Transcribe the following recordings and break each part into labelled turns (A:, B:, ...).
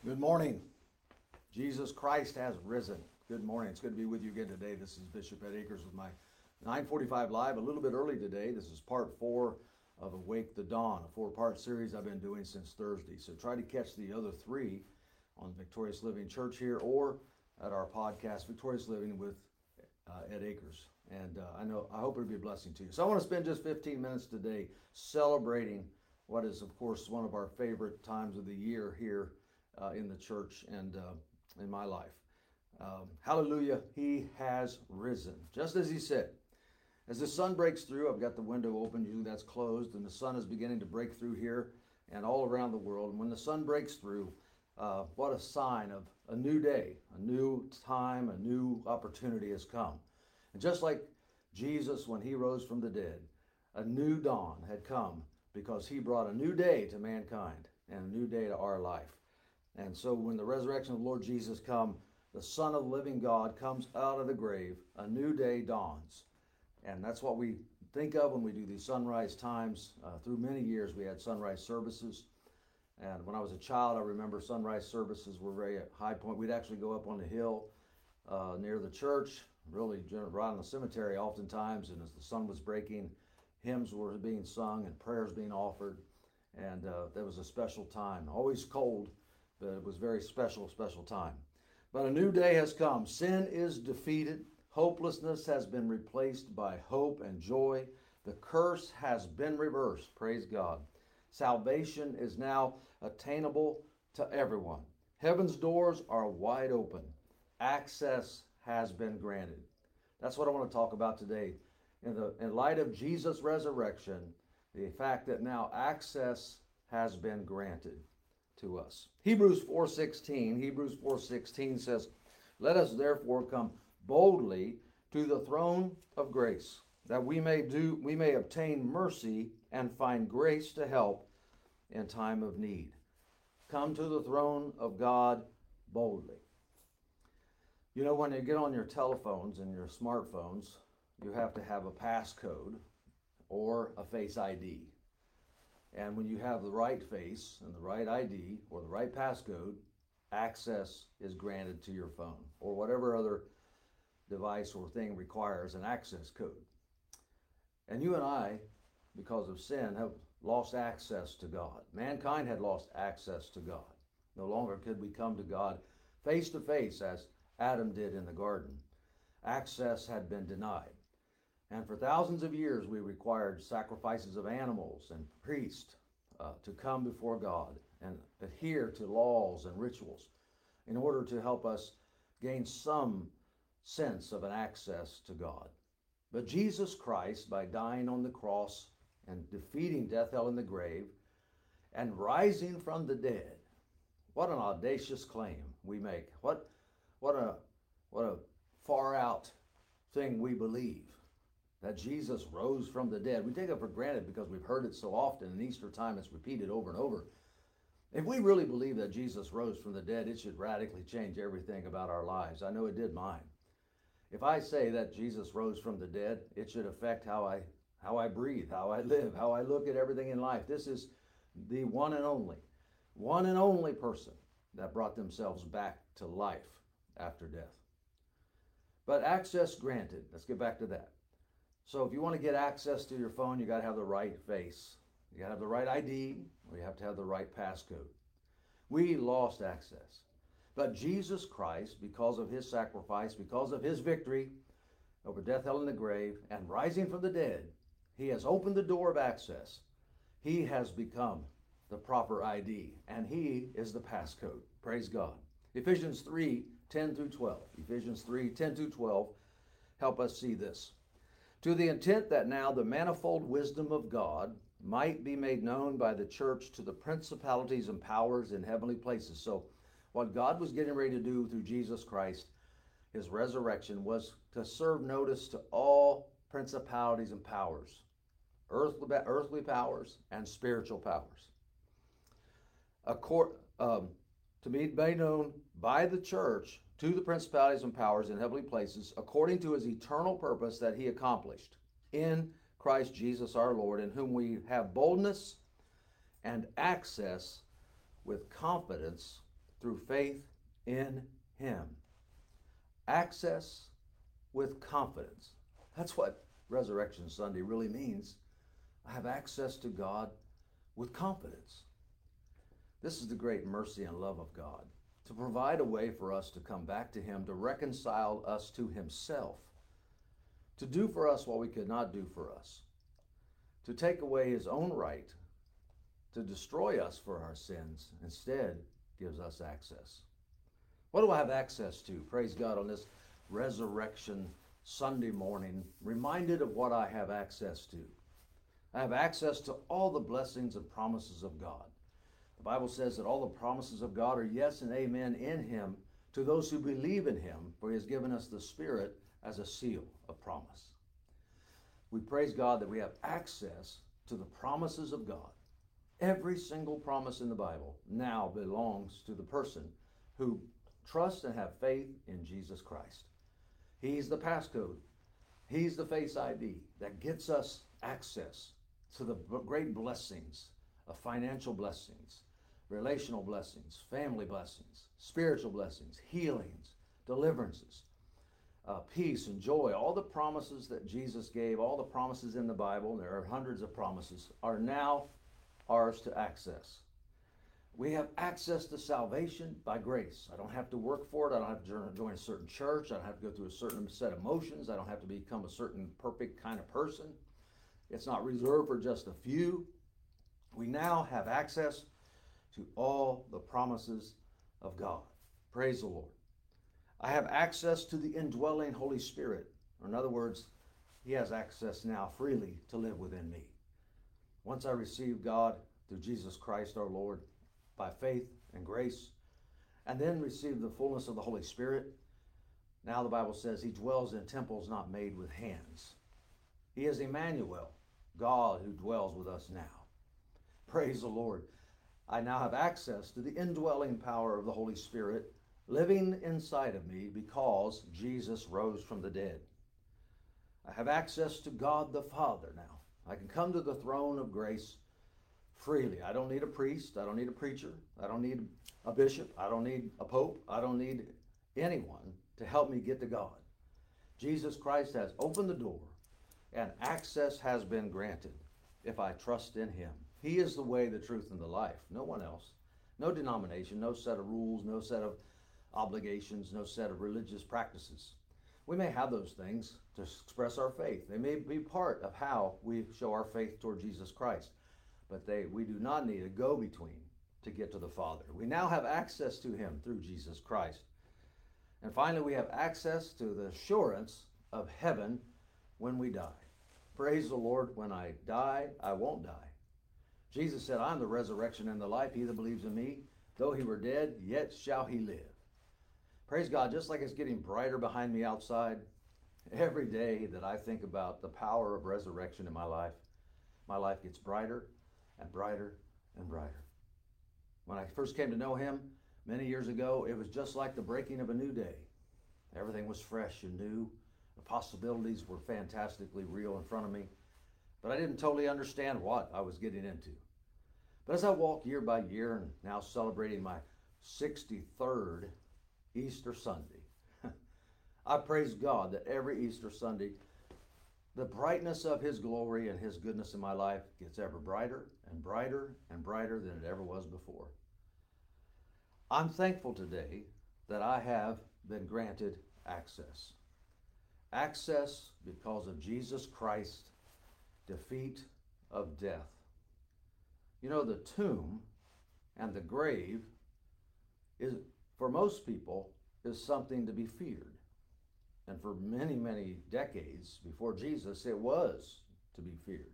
A: Good morning. Jesus Christ has risen. Good morning. It's good to be with you again today. This is Bishop Ed Akers with my 9:45 Live. A little bit early today. This is part 4 of Awake the Dawn, a 4-part series I've been doing since Thursday. So try to catch the other 3 on Victorious Living Church here or at our podcast, Victorious Living with Ed Akers. And I hope it'll be a blessing to you. So I want to spend just 15 minutes today celebrating what is, of course, one of our favorite times of the year here in the church and in my life. Hallelujah, he has risen, just as he said. As the sun breaks through, I've got the window open, usually that's closed, and the sun is beginning to break through here and all around the world. And when the sun breaks through, what a sign of a new day, a new time, a new opportunity has come. And just like Jesus, when he rose from the dead, a new dawn had come because he brought a new day to mankind and a new day to our life. And so when the resurrection of the Lord Jesus come, the Son of the living God comes out of the grave, a new day dawns. And that's what we think of when we do these sunrise times. Through many years we had sunrise services. And when I was a child, I remember sunrise services were very high point. We'd actually go up on the hill near the church, really right on the cemetery oftentimes. And as the sun was breaking, hymns were being sung and prayers being offered. And that was a special time, always cold, but it was very special time. But a new day has come. Sin is defeated. Hopelessness has been replaced by hope and joy. The curse has been reversed. Praise God. Salvation is now attainable to everyone. Heaven's doors are wide open. Access has been granted. That's what I want to talk about today. In light of Jesus' resurrection, the fact that now access has been granted to us. Hebrews 4:16 says, "Let us therefore come boldly to the throne of grace, that we may obtain mercy and find grace to help in time of need." Come to the throne of God boldly. You know, when you get on your telephones and your smartphones, you have to have a passcode or a Face ID. And when you have the right face and the right ID or the right passcode, access is granted to your phone or whatever other device or thing requires an access code. And you and I, because of sin, have lost access to God. Mankind had lost access to God. No longer could we come to God face to face as Adam did in the garden. Access had been denied. And for thousands of years, we required sacrifices of animals and priests to come before God and adhere to laws and rituals in order to help us gain some sense of an access to God. But Jesus Christ, by dying on the cross and defeating death, hell, and the grave, and rising from the dead, what an audacious claim we make. What a far out thing we believe. That Jesus rose from the dead. We take it for granted because we've heard it so often. In Easter time, it's repeated over and over. If we really believe that Jesus rose from the dead, it should radically change everything about our lives. I know it did mine. If I say that Jesus rose from the dead, it should affect how I breathe, how I live, how I look at everything in life. This is the one and only person that brought themselves back to life after death. But access granted. Let's get back to that. So if you want to get access to your phone, you got to have the right face. You got to have the right ID, or you have to have the right passcode. We lost access. But Jesus Christ, because of his sacrifice, because of his victory over death, hell, and the grave, and rising from the dead, he has opened the door of access. He has become the proper ID, and he is the passcode. Praise God. Ephesians 3:10-12. Ephesians 3:10-12 help us see this. To the intent that now the manifold wisdom of God might be made known by the church to the principalities and powers in heavenly places. So what God was getting ready to do through Jesus Christ, his resurrection, was to serve notice to all principalities and powers, earthly powers and spiritual powers. To be made known by the church to the principalities and powers in heavenly places, according to his eternal purpose that he accomplished in Christ Jesus our Lord, in whom we have boldness and access with confidence through faith in him. Access with confidence. That's what Resurrection Sunday really means. I have access to God with confidence. This is the great mercy and love of God, to provide a way for us to come back to him, to reconcile us to himself, to do for us what we could not do for us, to take away his own right, to destroy us for our sins, instead gives us access. What do I have access to? Praise God, on this Resurrection Sunday morning, reminded of what I have access to. I have access to all the blessings and promises of God. The Bible says that all the promises of God are yes and amen in him to those who believe in him, for he has given us the Spirit as a seal of promise. We praise God that we have access to the promises of God. Every single promise in the Bible now belongs to the person who trusts and have faith in Jesus Christ. He's the passcode. He's the face ID that gets us access to the great blessings of financial blessings, relational blessings, family blessings, spiritual blessings, healings, deliverances, peace and joy. All the promises that Jesus gave, all the promises in the Bible, and there are hundreds of promises, are now ours to access. We have access to salvation by grace. I don't have to work for it. I don't have to join a certain church. I don't have to go through a certain set of motions. I don't have to become a certain perfect kind of person. It's not reserved for just a few. We now have access to all the promises of God. Praise the Lord. I have access to the indwelling Holy Spirit. Or in other words, he has access now freely to live within me. Once I received God through Jesus Christ our Lord by faith and grace, and then received the fullness of the Holy Spirit, now the Bible says he dwells in temples not made with hands. He is Emmanuel, God who dwells with us now. Praise the Lord. I now have access to the indwelling power of the Holy Spirit living inside of me because Jesus rose from the dead. I have access to God the Father now. I can come to the throne of grace freely. I don't need a priest. I don't need a preacher. I don't need a bishop. I don't need a pope. I don't need anyone to help me get to God. Jesus Christ has opened the door and access has been granted if I trust in him. He is the way, the truth, and the life. No one else. No denomination, no set of rules, no set of obligations, no set of religious practices. We may have those things to express our faith. They may be part of how we show our faith toward Jesus Christ. But we do not need a go-between to get to the Father. We now have access to him through Jesus Christ. And finally, we have access to the assurance of heaven when we die. Praise the Lord, when I die, I won't die. Jesus said, I'm the resurrection and the life. He that believes in me, though he were dead, yet shall he live. Praise God, just like it's getting brighter behind me outside, every day that I think about the power of resurrection in my life gets brighter and brighter and brighter. When I first came to know him many years ago, it was just like the breaking of a new day. Everything was fresh and new. The possibilities were fantastically real in front of me, but I didn't totally understand what I was getting into. But as I walk year by year and now celebrating my 63rd Easter Sunday, I praise God that every Easter Sunday, the brightness of his glory and his goodness in my life gets ever brighter and brighter and brighter than it ever was before. I'm thankful today that I have been granted access. Access because of Jesus Christ's defeat of death. You know, the tomb and the grave is, for most people, is something to be feared. And for many, many decades before Jesus, it was to be feared.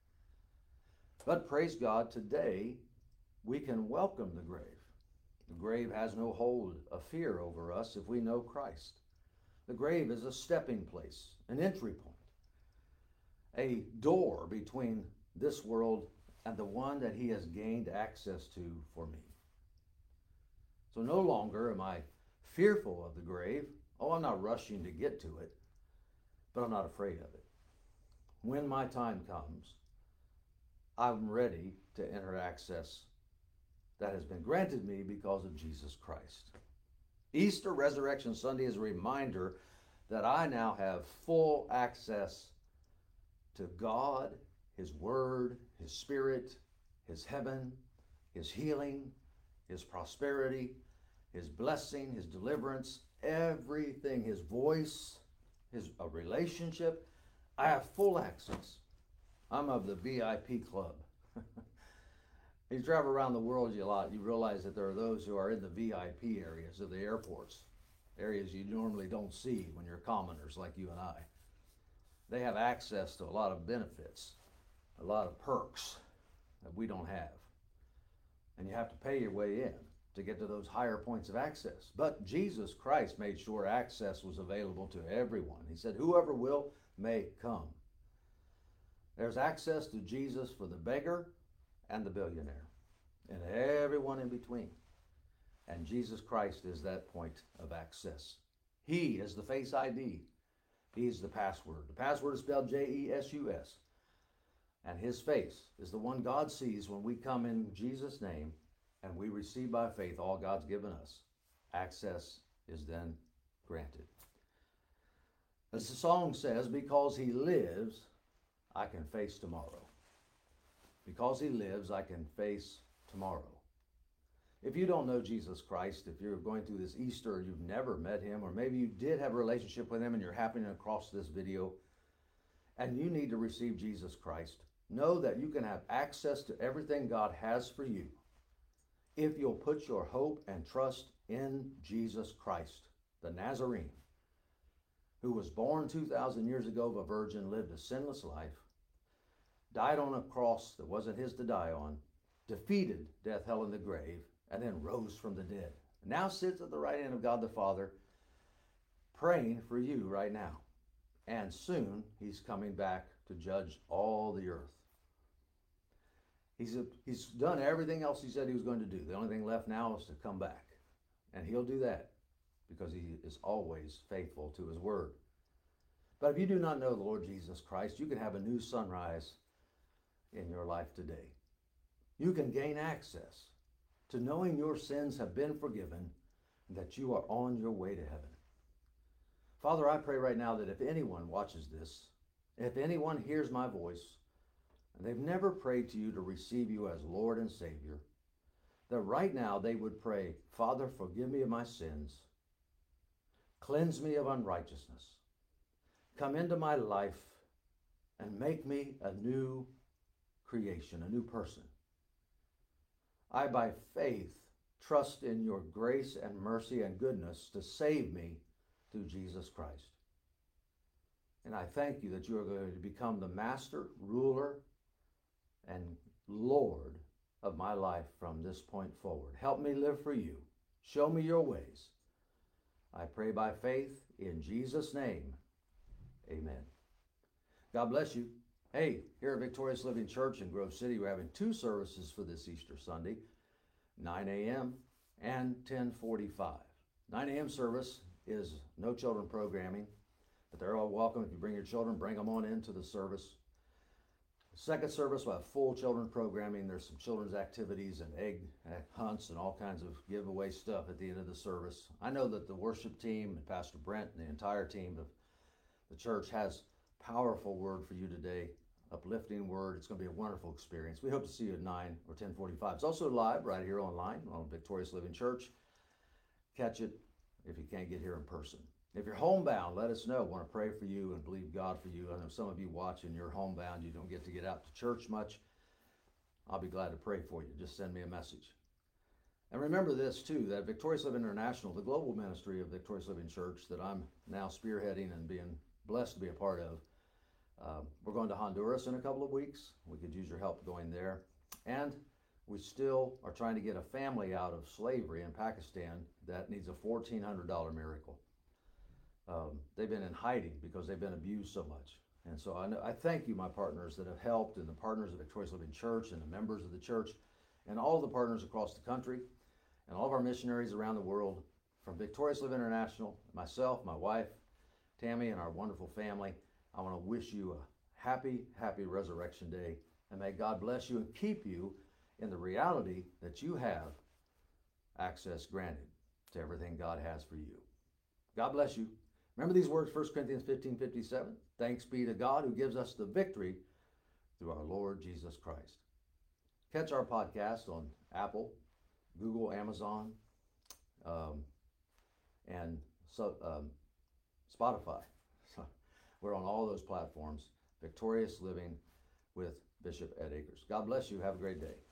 A: But praise God, today we can welcome the grave. The grave has no hold of fear over us if we know Christ. The grave is a stepping place, an entry point, a door between this world and the one that he has gained access to for me. So no longer am I fearful of the grave. Oh, I'm not rushing to get to it, but I'm not afraid of it. When my time comes, I'm ready to enter access that has been granted me because of Jesus Christ. Easter Resurrection Sunday is a reminder that I now have full access to God, His Word, His Spirit, His heaven, His healing, His prosperity, His blessing, His deliverance, everything, His voice, a relationship. I have full access. I'm of the VIP club. You travel around the world a lot, you realize that there are those who are in the VIP areas of the airports, areas you normally don't see when you're commoners like you and I. They have access to a lot of benefits, a lot of perks that we don't have. And you have to pay your way in to get to those higher points of access. But Jesus Christ made sure access was available to everyone. He said, whoever will may come. There's access to Jesus for the beggar and the billionaire and everyone in between. And Jesus Christ is that point of access. He is the Face ID. He's the password. The password is spelled J-E-S-U-S. And His face is the one God sees when we come in Jesus' name and we receive by faith all God's given us. Access is then granted. As the song says, because He lives, I can face tomorrow. Because He lives, I can face tomorrow. If you don't know Jesus Christ, if you're going through this Easter and you've never met Him, or maybe you did have a relationship with Him and you're happening across this video, and you need to receive Jesus Christ, know that you can have access to everything God has for you if you'll put your hope and trust in Jesus Christ, the Nazarene, who was born 2,000 years ago of a virgin, lived a sinless life, died on a cross that wasn't His to die on, defeated death, hell, and the grave, and then rose from the dead. Now sits at the right hand of God the Father, praying for you right now. And soon He's coming back to judge all the earth. He's done everything else He said He was going to do. The only thing left now is to come back. And He'll do that because He is always faithful to His word. But if you do not know the Lord Jesus Christ, you can have a new sunrise in your life today. You can gain access to knowing your sins have been forgiven and that you are on your way to heaven. Father, I pray right now that if anyone watches this, if anyone hears my voice, and they've never prayed to You to receive You as Lord and Savior, that right now they would pray, Father, forgive me of my sins, cleanse me of unrighteousness, come into my life and make me a new creation, a new person. I, by faith, trust in Your grace and mercy and goodness to save me through Jesus Christ. And I thank You that You are going to become the master, ruler, and Lord of my life from this point forward. Help me live for You. Show me Your ways. I pray by faith in Jesus' name. Amen. God bless you. Hey, here at Victorious Living Church in Grove City, we're having two services for this Easter Sunday, 9 a.m. and 10:45. 9 a.m. service is no children programming, but they're all welcome. If you bring your children, bring them on into the service. The second service will have full children programming. There's some children's activities and egg hunts and all kinds of giveaway stuff at the end of the service. I know that the worship team and Pastor Brent and the entire team of the church has powerful word for you today, uplifting word. It's going to be a wonderful experience. We hope to see you at 9 or 10:45. It's also live right here online on Victorious Living Church. Catch it if you can't get here in person. If you're homebound, let us know. I want to pray for you and believe God for you. I know some of you watching, you're homebound. You don't get to get out to church much. I'll be glad to pray for you. Just send me a message. And remember this too, that Victorious Living International, the global ministry of Victorious Living Church that I'm now spearheading and being blessed to be a part of, we're going to Honduras in a couple of weeks. We could use your help going there. And we still are trying to get a family out of slavery in Pakistan that needs a $1,400 miracle. They've been in hiding because they've been abused so much. And so I thank you, my partners that have helped, and the partners of Victorious Living Church and the members of the church and all the partners across the country and all of our missionaries around the world from Victorious Living International, myself, my wife, Tammy, and our wonderful family. I want to wish you a happy, happy Resurrection Day, and may God bless you and keep you in the reality that you have access granted to everything God has for you. God bless you. Remember these words, 1 Corinthians 15:57. Thanks be to God who gives us the victory through our Lord Jesus Christ. Catch our podcast on Apple, Google, Amazon, and Spotify. We're on all those platforms. Victorious Living with Bishop Ed Akers. God bless you. Have a great day.